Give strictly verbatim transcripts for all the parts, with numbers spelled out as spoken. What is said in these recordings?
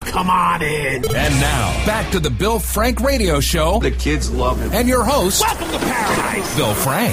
come on in. And now, back to the Bill Frank Radio Show. The kids love him. And your host, welcome to paradise, Bill Frank.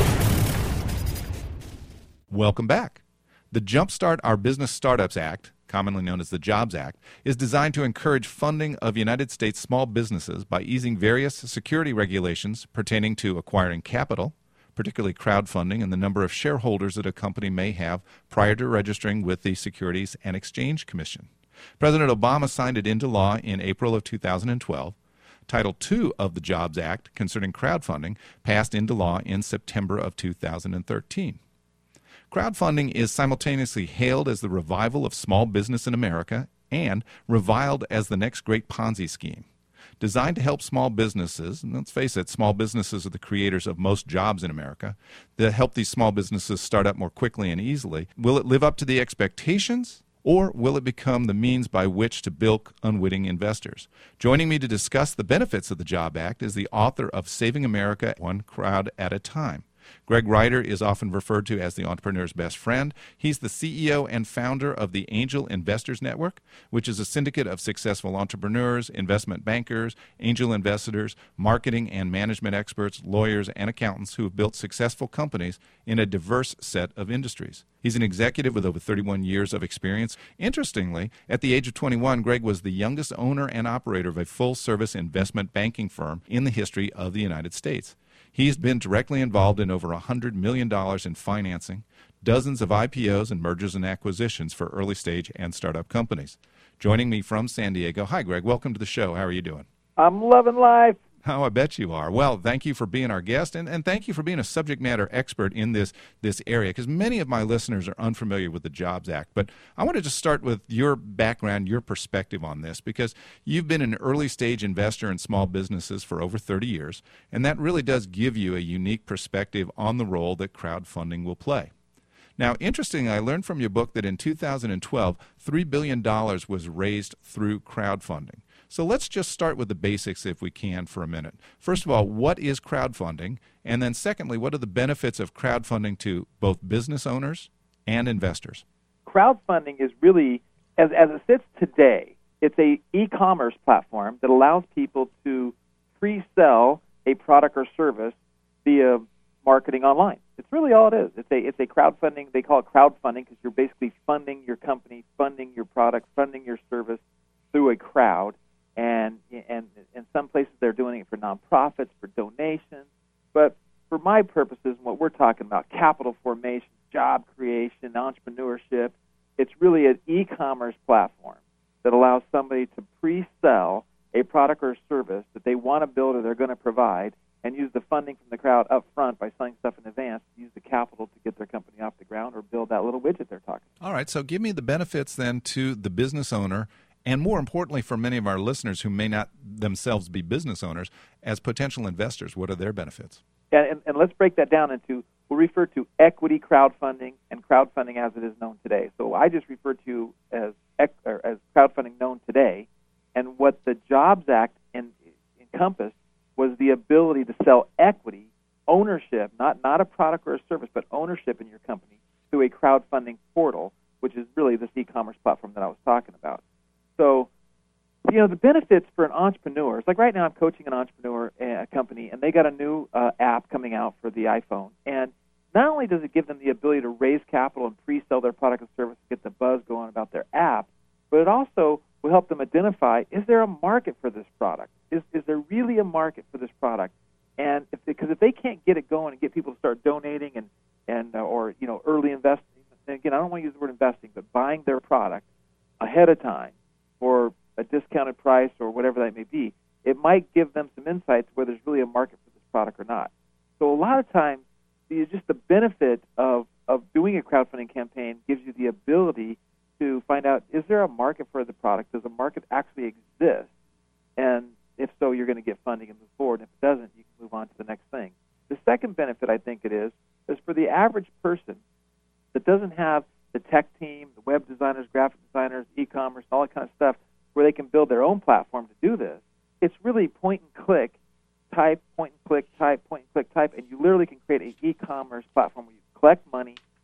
Welcome back. The Jumpstart Our Business Startups Act, commonly known as the JOBS Act, is designed to encourage funding of United States small businesses by easing various security regulations pertaining to acquiring capital, particularly crowdfunding, and the number of shareholders that a company may have prior to registering with the Securities and Exchange Commission. President Obama signed it into law in April of two thousand twelve. Title two of the JOBS Act concerning crowdfunding passed into law in September of two thousand thirteen. Crowdfunding is simultaneously hailed as the revival of small business in America and reviled as the next great Ponzi scheme. Designed to help small businesses, and let's face it, small businesses are the creators of most jobs in America, to help these small businesses start up more quickly and easily, will it live up to the expectations, or will it become the means by which to bilk unwitting investors? Joining me to discuss the benefits of the JOBS Act is the author of Saving America One Crowd at a Time. Greg Ryder is often referred to as the entrepreneur's best friend. He's the C E O and founder of the Angel Investors Network, which is a syndicate of successful entrepreneurs, investment bankers, angel investors, marketing and management experts, lawyers, and accountants who have built successful companies in a diverse set of industries. He's an executive with over thirty-one years of experience. Interestingly, at the age of twenty-one, Greg was the youngest owner and operator of a full-service investment banking firm in the history of the United States. He's been directly involved in over one hundred million dollars in financing, dozens of I P Os and mergers and acquisitions for early-stage and startup companies. Joining me from San Diego. Hi, Greg. Welcome to the show. How are you doing? I'm loving life. Oh, I bet you are. Well, thank you for being our guest, and, and thank you for being a subject matter expert in this, this area, because many of my listeners are unfamiliar with the JOBS Act. But I want to just start with your background, your perspective on this, because you've been an early-stage investor in small businesses for over thirty years, and that really does give you a unique perspective on the role that crowdfunding will play. Now, interestingly, I learned from your book that in two thousand twelve, three billion dollars was raised through crowdfunding. So let's just start with the basics if we can for a minute. First of all, what is crowdfunding? And then secondly, what are the benefits of crowdfunding to both business owners and investors? Crowdfunding is really, as, as it sits today, it's a e-commerce platform that allows people to pre-sell a product or service via marketing online. It's really all it is. It's a it's a crowdfunding. They call it crowdfunding because you're basically funding your company, funding your product, funding your service through a crowd. And and in some places they're doing it for nonprofits, for donations. But for my purposes, and what we're talking about, capital formation, job creation, entrepreneurship, it's really an e-commerce platform that allows somebody to pre-sell a product or service that they want to build or they're going to provide, and use the funding from the crowd up front by selling stuff in advance, use the capital to get their company off the ground or build that little widget they're talking about. All right, so give me the benefits then to the business owner, and more importantly for many of our listeners who may not themselves be business owners, as potential investors, what are their benefits? Yeah, and, and let's break that down into, we'll refer to equity crowdfunding and crowdfunding as it is known today. So I just referred to as or as crowdfunding known today, and what the JOBS Act in, encompassed was the ability to sell equity, ownership, not, not a product or a service, but ownership in your company through a crowdfunding portal, which is really this e-commerce platform that I was talking about. So, you know, the benefits for an entrepreneur, it's like right now I'm coaching an entrepreneur, a company, and they got a new uh, app coming out for the iPhone. And not only does it give them the ability to raise capital and pre-sell their product and service, get the buzz going about their app, but it also will help them identify, is there a market for this product? Is is there really a market for this product? And if because if they can't get it going and get people to start donating and, and uh, or, you know, early investing, and again, I don't want to use the word investing, but buying their product ahead of time, or a discounted price or whatever that may be, it might give them some insights whether there's really a market for this product or not. So a lot of times, it's just the benefit of, of doing a crowdfunding campaign gives you the ability to find out, is there a market for the product? Does a market actually exist? And if so, you're going to get funding and move forward. And if it doesn't, you can move on to the next thing. The second benefit, I think it is, is for the average person that doesn't have the tech team, the web designers, graphic designers, e-commerce, all that kind of stuff, where they can build their own platform to do this. It's really point and click, type, point and click, type, point and click, type, and you literally can create an e-commerce platform where you collect money.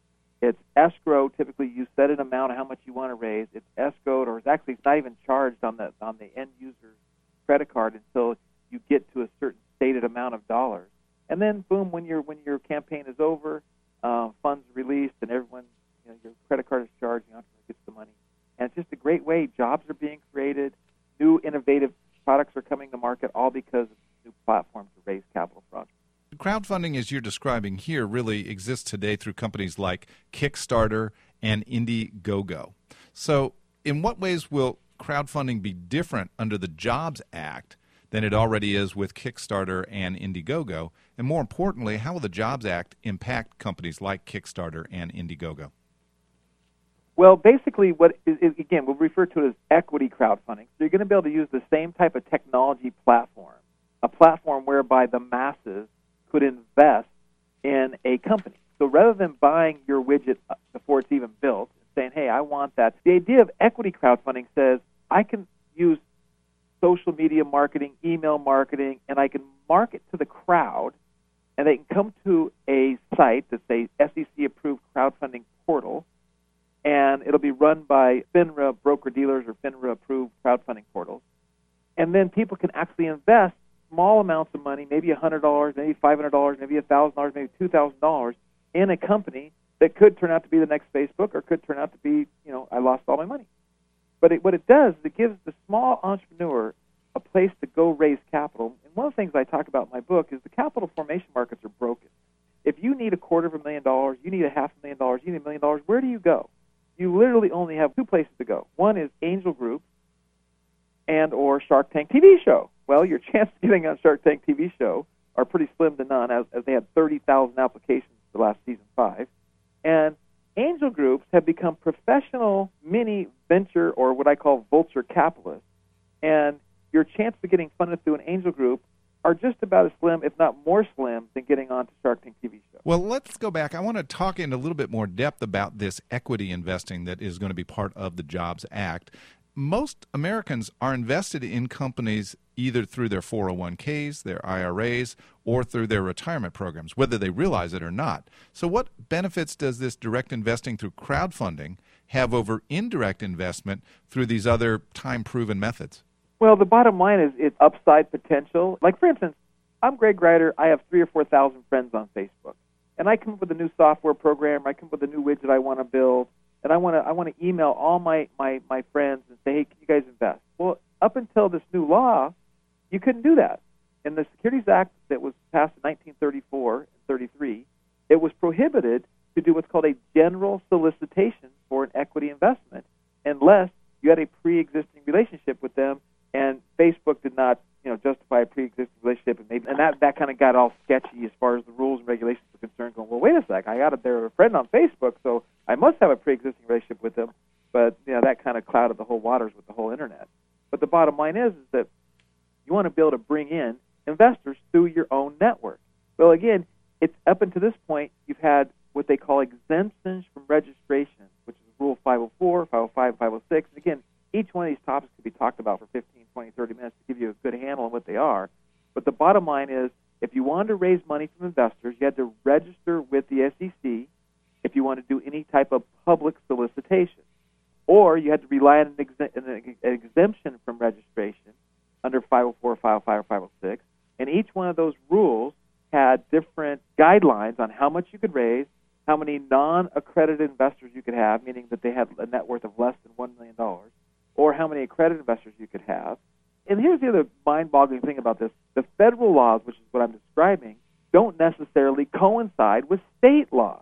It's escrow. Typically, you set an amount of how much you want to raise. It's escrowed, or it's actually it's not even charged on the on the end user's credit card until you get to a certain stated amount of dollars. And then, boom, when your when your campaign is over, uh, funds released, and everyone, you know, your credit card is charged, the entrepreneur gets the money. And it's just a great way. Jobs are being created. New innovative products are coming to market, all because of new platforms to raise capital for entrepreneurs. Crowdfunding, as you're describing here, really exists today through companies like Kickstarter and Indiegogo. So in what ways will crowdfunding be different under the Jobs Act than it already is with Kickstarter and Indiegogo? And more importantly, how will the Jobs Act impact companies like Kickstarter and Indiegogo? Well, basically, what is, is, again, we'll refer to it as equity crowdfunding. So you're going to be able to use the same type of technology platform, a platform whereby the masses could invest in a company. So rather than buying your widget before it's even built and saying, hey, I want that, the idea of equity crowdfunding says I can use social media marketing, email marketing, and I can market to the crowd, and they can come to a site that's a S E C-approved crowdfunding portal, and it'll be run by FINRA broker-dealers or FINRA-approved crowdfunding portals. And then people can actually invest small amounts of money, maybe one hundred dollars, maybe five hundred dollars, maybe one thousand dollars, maybe two thousand dollars in a company that could turn out to be the next Facebook or could turn out to be, you know, I lost all my money. But it, what it does is it gives the small entrepreneur a place to go raise capital. And one of the things I talk about in my book is the capital formation markets are broken. If you need a quarter of a million dollars, you need a half a million dollars, you need a million dollars, where do you go? You literally only have two places to go. One is angel groups and or Shark Tank T V show. Well, your chances of getting on Shark Tank T V show are pretty slim to none, as, as they had thirty thousand applications for last season five. And angel groups have become professional mini venture or what I call vulture capitalists. And your chances of getting funded through an angel group are just about as slim, if not more slim, than getting on to Shark Tank T V show. Well, let's go back. I want to talk in a little bit more depth about this equity investing that is going to be part of the Jobs Act. Most Americans are invested in companies either through their four oh one k's, their I R As, or through their retirement programs, whether they realize it or not. So what benefits does this direct investing through crowdfunding have over indirect investment through these other time-proven methods? Well, the bottom line is it's upside potential. Like, for instance, I'm Greg Grider. I have three or four thousand friends on Facebook. And I come up with a new software program. I come up with a new widget I want to build. And I want to I want to email all my, my, my friends and say, hey, can you guys invest? Well, up until this new law, you couldn't do that. In the Securities Act that was passed in nineteen thirty-four and thirty-three, it was prohibited to do what's called a general solicitation for an equity investment unless you had a pre-existing relationship with them, and Facebook did not, you know, justify a pre-existing relationship, and maybe and that, that kind of got all sketchy as far as the rules and regulations were concerned. Going, well, wait a sec, I got a, they're a friend on Facebook, so I must have a pre-existing relationship with them. But you know, that kind of clouded the whole waters with the whole internet. But the bottom line is, is that you want to be able to bring in investors through your own network. Well, again, it's up until this point, you've had what they call exemptions from registration, which is Rule five oh four, five oh five, five oh six. And again, each one of these topics could be talked about for fifteen, twenty, thirty minutes to give you a good handle on what they are. But the bottom line is, if you wanted to raise money from investors, you had to register with the S E C if you want to do any type of public solicitation. Or you had to rely on an, ex- an exemption from registration under five oh four, five oh five, or five oh six. And each one of those rules had different guidelines on how much you could raise, how many non-accredited investors you could have, meaning that they had a net worth of less than one million dollars, or how many accredited investors you could have. And here's the other mind-boggling thing about this. The federal laws, which is what I'm describing, don't necessarily coincide with state laws.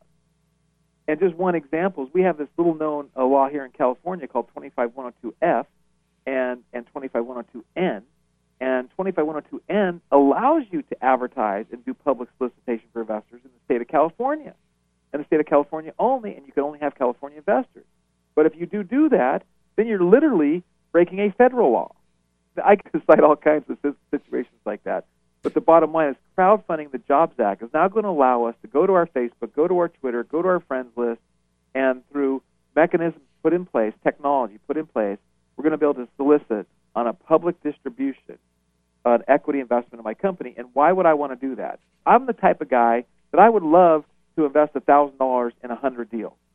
And just one example is we have this little-known uh, law here in California called twenty-five one oh two F and, and twenty-five one oh two N. And twenty-five one oh two N allows you to advertise and do public solicitation for investors in the state of California. In the state of California only, and you can only have California investors. But if you do do that, then you're literally breaking a federal law. I could cite all kinds of situations like that. But the bottom line is crowdfunding the Jobs Act is now going to allow us to go to our Facebook, go to our Twitter, go to our friends list, and through mechanisms put in place, technology put in place, we're going to be able to solicit on a public distribution an equity investment in my company. And why would I want to do that? I'm the type of guy that I would love to invest one thousand dollars in one hundred deals.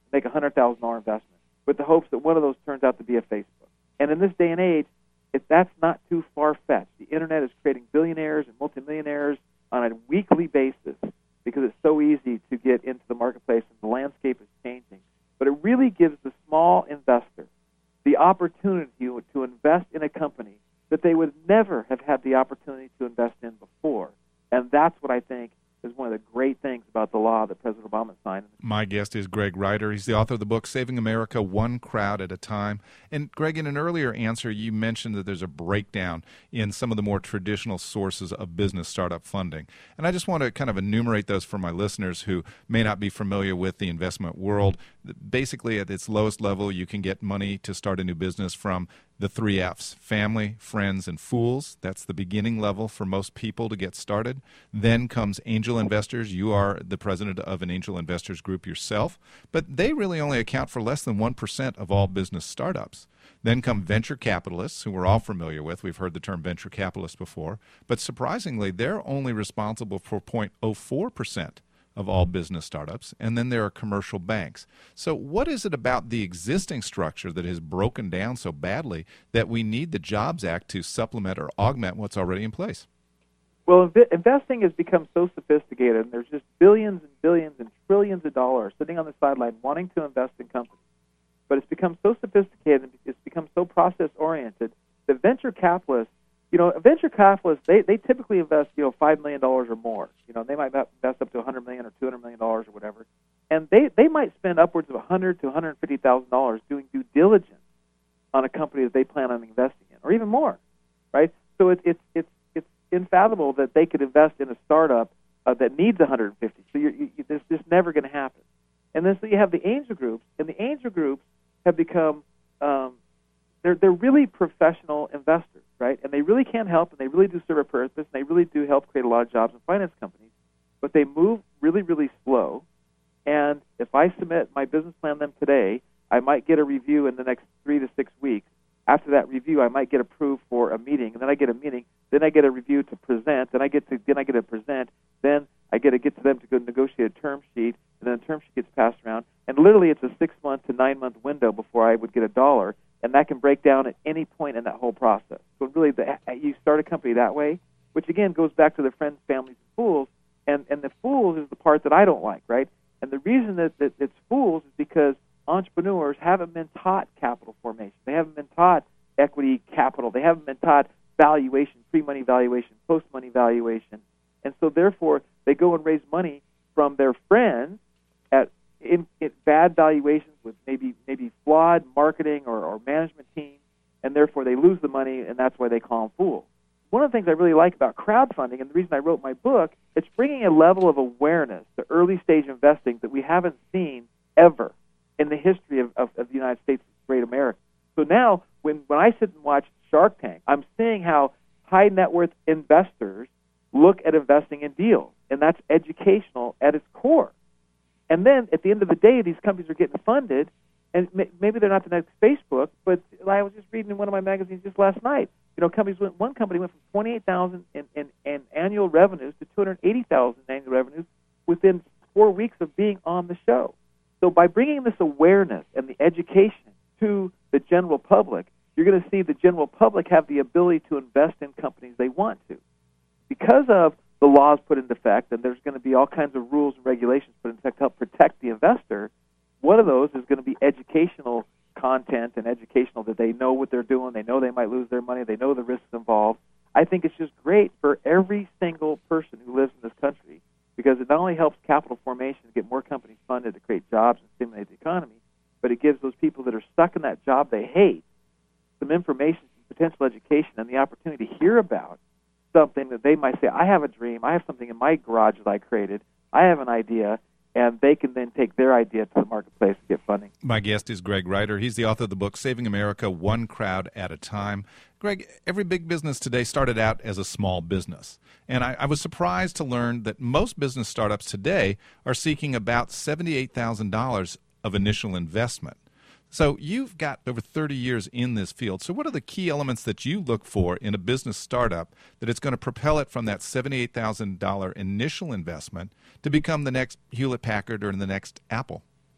make a one hundred thousand dollars investment with the hopes that one of those turns out to be a Facebook. And in this day and age, if that's not too far-fetched. The Internet is creating billionaires and multimillionaires on a weekly basis because it's so easy to get into the marketplace and the landscape is changing. But it really gives the small investor the opportunity to invest in a company that they would never have had the opportunity to invest in before. And that's what I think is one of the great things about the law that President Obama signed. My guest is Greg Reiter. He's the author of the book, Saving America One Crowd at a Time. And, Greg, in an earlier answer, you mentioned that there's a breakdown in some of the more traditional sources of business startup funding. And I just want to kind of enumerate those for my listeners who may not be familiar with the investment world. Basically, at its lowest level, you can get money to start a new business from the three F's: family, friends, and fools. That's the beginning level for most people to get started. Then comes angel investors. You are the president of an angel investors group yourself, but they really only account for less than one percent of all business startups. Then come venture capitalists, who we're all familiar with. We've heard the term venture capitalist before. But surprisingly, they're only responsible for zero point zero four percent of all business startups, and then there are commercial banks. So what is it about the existing structure that has broken down so badly that we need the Jobs Act to supplement or augment what's already in place? Well, inv- investing has become so sophisticated, and there's just billions and billions and trillions of dollars sitting on the sideline wanting to invest in companies. But it's become so sophisticated and it's become so process-oriented that venture capitalists, you know, venture capitalists, they, they typically invest, you know, five million dollars or more. You know, they might invest up to one hundred million dollars or two hundred million dollars or whatever. And they, they might spend upwards of one hundred thousand dollars to one hundred fifty thousand dollars doing due diligence on a company that they plan on investing in, or even more, right? So it, it's it's it's unfathomable that they could invest in a startup uh, that needs one hundred fifty. So you're, you, this this never going to happen. And then so you have the angel groups, and the angel groups have become um, they're they're really professional investors, right? And they really can help, and they really do serve a purpose, and they really do help create a lot of jobs in finance companies. But they move really, really slow. And if I submit my business plan to them today, I might get a review in the next three to six weeks. After that review, I might get approved for a meeting, and then I get a meeting. Then I get a review to present. Then I get to then I get to present. Then I get to get to them to go negotiate a term sheet, and then the term sheet gets passed around. And literally, it's a six-month to nine-month window before I would get a dollar, and that can break down at any point in that whole process. So really, the, you start a company that way, which again goes back to the friends, families, and fools. And and the fools is the part that I don't like, right? And the reason that, that it's fools is because entrepreneurs haven't been taught capital formation. They haven't been taught equity capital. They haven't been taught valuation, pre-money valuation, post-money valuation. And so therefore, they go and raise money from their friends at in, in bad valuations with maybe maybe flawed marketing or, or management teams, and therefore they lose the money, and that's why they call them fools. One of the things I really like about crowdfunding, and the reason I wrote my book, it's bringing a level of awareness to early-stage investing that we haven't seen ever in the history of, of, of the United States, great America. So now, when, when I sit and watch Shark Tank, I'm seeing how high-net-worth investors look at investing in deals, and that's educational at its core. And then, at the end of the day, these companies are getting funded, and maybe they're not the next Facebook, but I was just reading in one of my magazines just last night. You know, companies went. One company went from twenty-eight thousand in, in, in annual revenues to two hundred eighty thousand in annual revenues within four weeks of being on the show. So by bringing this awareness and the education to the general public, you're going to see the general public have the ability to invest in companies they want to. Because of the laws put into effect, and there's going to be all kinds of rules and regulations put into effect to help protect the investor, one of those is going to be educational content and educational, that they know what they're doing, they know they might lose their money, they know the risks involved. I think it's just great for every single person who lives in this country, because it not only helps capital formation to get more companies funded to create jobs and stimulate the economy, but it gives those people that are stuck in that job they hate some information, some potential education, and the opportunity to hear about something that they might say, I have a dream, I have something in my garage that I created, I have an idea, and they can then take their idea to the marketplace and get funding. My guest is Greg Reiter. He's the author of the book, Saving America One Crowd at a Time. Greg, every big business today started out as a small business. And I, I was surprised to learn that most business startups today are seeking about seventy-eight thousand dollars of initial investment. So you've got over thirty years in this field. So what are the key elements that you look for in a business startup that it's going to propel it from that seventy-eight thousand dollars initial investment to become the next Hewlett-Packard or the next Apple?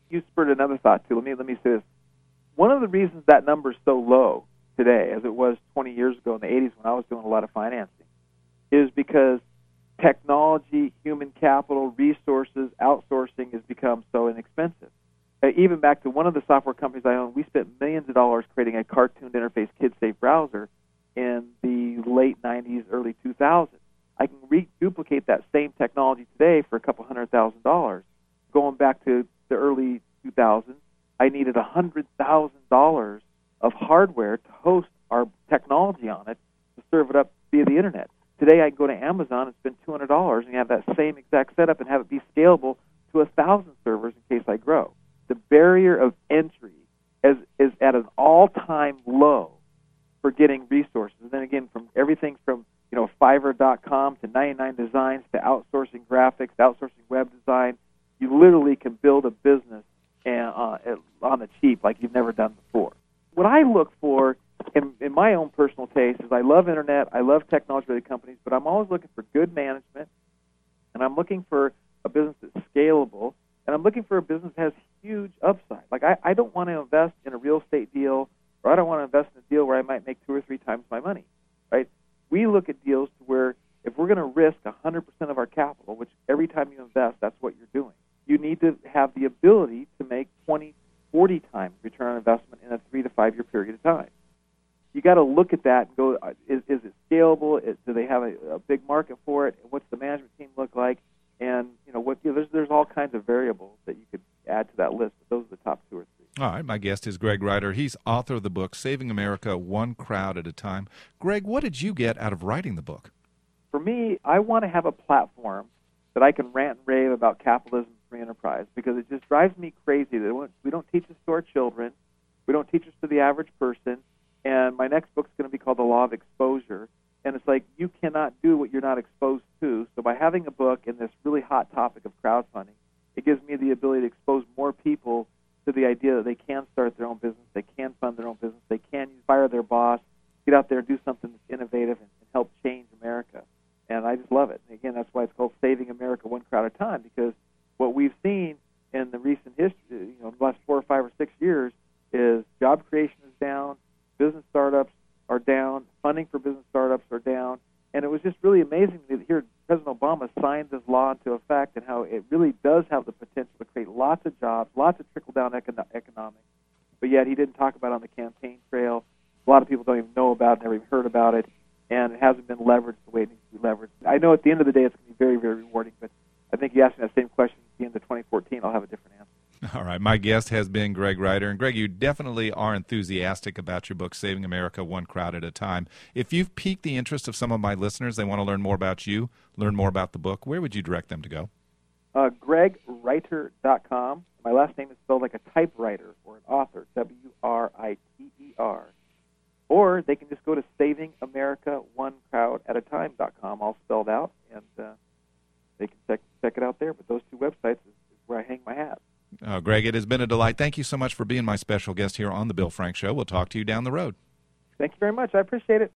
you spurred another thought too. Let me let me say this. One of the reasons that number is so low today, as it was twenty years ago in the eighties when I was doing a lot of financing, is because technology, human capital, resources, outsourcing has become so inexpensive. Uh, even back to one of the software companies I own, we spent millions of dollars creating a cartooned interface kid-safe browser in the late nineties, early two thousands. I can re-duplicate that same technology today for a couple hundred thousand dollars. Going back to the early two thousands, I needed one hundred thousand dollars of hardware to host our technology on it to serve it up via the Internet. Today, I can go to Amazon and spend two hundred dollars and have that same exact setup and have it be scalable to one thousand servers in case I grow. The barrier of entry is, is at an all-time low for getting resources. And then again, from everything from you know Fiverr dot com to ninety-nine Designs to outsourcing graphics, outsourcing web design, you literally can build a business and, uh, on the cheap like you've never done before. What I look for in, in my own personal taste is I love Internet, I love technology-related companies, but I'm always looking for good management, and I'm looking for a business that's scalable, and I'm looking for a business that has huge upside. Like I, I don't want to invest in a real estate deal, or I don't want to invest in a deal where I might make two or three times my money, right? We look at deals to where if we're going to risk one hundred percent of our capital, which every time you invest, that's what you're doing, you need to have the ability to make twenty, forty times return on investment in a three to five year period of time. You got to look at that and go, is, is it scalable? Is, do they have a, a big market for it? What's the management team look like? And you know, what, you know, there's there's all kinds of variables that you could add to that list, but those are the top two or three. All right, my guest is Greg Reiter. He's author of the book, Saving America One Crowd at a Time. Greg, what did you get out of writing the book? For me, I want to have a platform that I can rant and rave about capitalism and free enterprise, because it just drives me crazy that we don't teach this to our children, we don't teach this to the average person, and my next book's going to be called The Law of Exposure, and it's like you cannot do what you're not exposed to. So by having a book in this really hot topic of crowdfunding, it gives me the ability to expose more people to the idea that they can start their own business, they can fund their own business, they can fire their boss, get out there and do something that's innovative and, and help change America. And I just love it. And again, that's why it's called Saving America One Crowd at a Time, because what we've seen in the recent history, you know, the last four or five or six years, is job creation is down, business startups are down, funding for business startups are down, and it was just really amazing to hear President Obama signed this law into effect and how it really does have the potential to create lots of jobs, lots of trickle-down econo- economics, but yet he didn't talk about it on the campaign trail. A lot of people don't even know about it, never even heard about it, and it hasn't been leveraged the way it needs to be leveraged. I know at the end of the day it's going to be very, very rewarding, but I think you asked me that same question at the end of twenty fourteen, I'll have a different answer. All right. My guest has been Greg Reiter. And, Greg, you definitely are enthusiastic about your book, Saving America One Crowd at a Time. If you've piqued the interest of some of my listeners, they want to learn more about you, learn more about the book, where would you direct them to go? Uh, Greg Reiter dot com. My last name is spelled like a typewriter or an author, W R I T E R. Or they can just go to Saving America One Crowd at a Time dot com, all spelled out, and uh, they can check, check it out there. But those two websites is, is where I hang my hat. Uh, Greg, it has been a delight. Thank you so much for being my special guest here on The Bill Frank Show. We'll talk to you down the road. Thank you very much. I appreciate it.